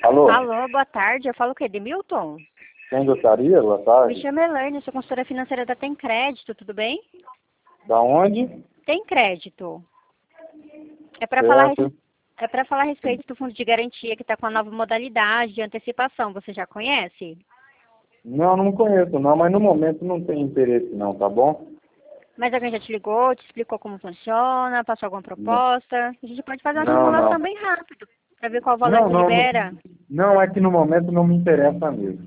Alô? Alô, boa tarde. Eu falo o quê? Demilton? Quem gostaria? Boa tarde. Me chamo Elaine, sou consultora financeira da Tem Crédito, tudo bem? Da onde? Tem Crédito. É para falar, Certo. a respeito do fundo de garantia que está com a nova modalidade de antecipação. Você já conhece? Não conheço não, mas no momento não tem interesse não, tá bom? Mas alguém já te ligou, te explicou como funciona, passou alguma Não, proposta? A gente pode fazer uma não. simulação bem rápido, para ver qual valor Não, que não, libera. não, é que no momento não me interessa mesmo.